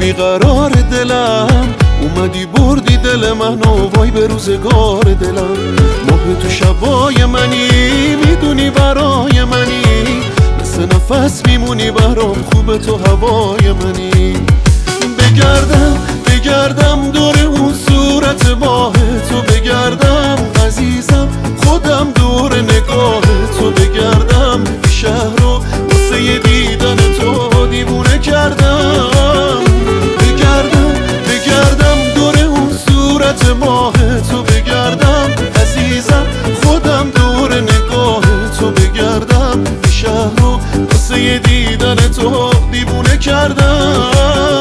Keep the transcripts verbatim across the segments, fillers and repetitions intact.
بیقرار دلم، اومدی بردی دل منو وای به روزگار دلم. ماه تو شبای منی، میدونی برای منی، مثل نفس میمونی برام، خوب تو هوای منی. بگردم بگردم دور اون صورت ماه تو، بگردم عزیزم خودم دور نگاه تو، بگردم شهر رو واسه دیدن تو دیوونه کردم. بگردم بگردم دور اون صورت ماه تو، بگردم عزیزم خودم دور نگاه تو، بگردم شهر رو واسه دیدن تو دیوونه کردم.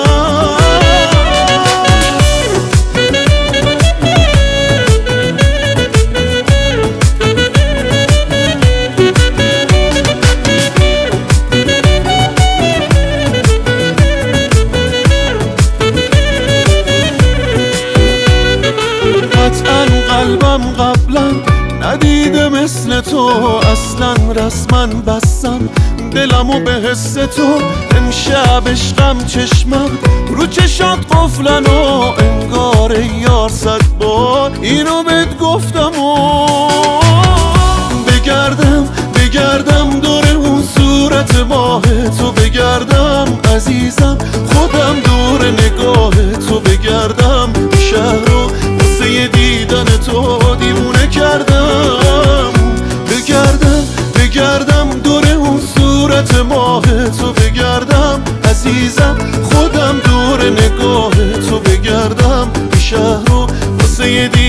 قطعاً قلبم قبلا ندیده مثل تو، اصلا رسما بستم دلمو به حس تو. امشب عشقم چشمم رو چشات قفلن و انگار یار صد بار اینو بهت گفتم. و بگردم بگردم دور اون صورت ماه تو، بگردم عزیزم خودم دور نگاه تو، بگردم شهر رو واسه دیدن تو دیوونه کردم. بگردم بگردم دور اون صورت ماه تو، بگردم عزیزم خودم دور نگاه تو، بگردم شهر رو واسه